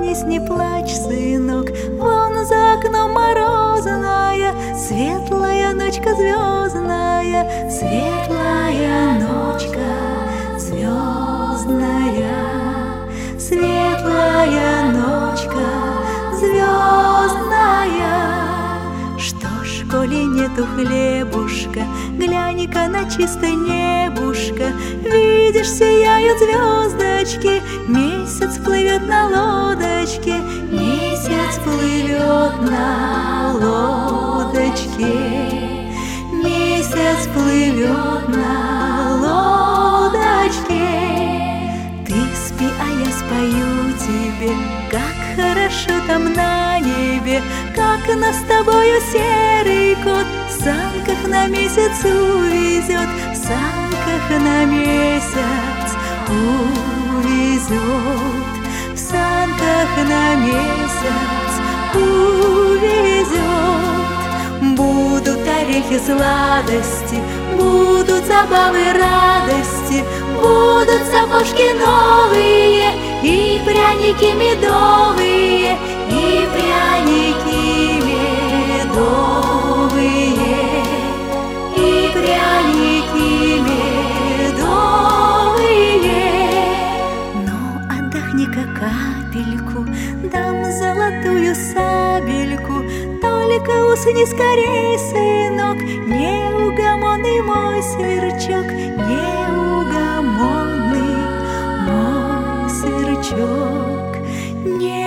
опомнись, не плачь, сынок, вон за окном морозная, светлая ночка звездная, светлая ночка звездная, светлая ночка звездная. Что ж, коли нету хлебушка, глянь-ка на чистое небушка, видишь, сияют звездочки, месяц плывет на лодочке, месяц плывет на лодочке, месяц плывет на лодочке. Ты спи, а я спою тебе, как хорошо там на небе, как нас с тобою серый кот в санках на месяц увезет, в санках на месяц увезет, в санках на месяц увезет. Будут орехи сладости, будут забавы радости, будут сапожки новые и пряники медовые, и пряники медовые, и пряники медовые. Но отдохни-ка капельку, дам золотую сабельку, только усни скорей, сынок, неугомонный мой сверчок, неугомонный мой сверчок,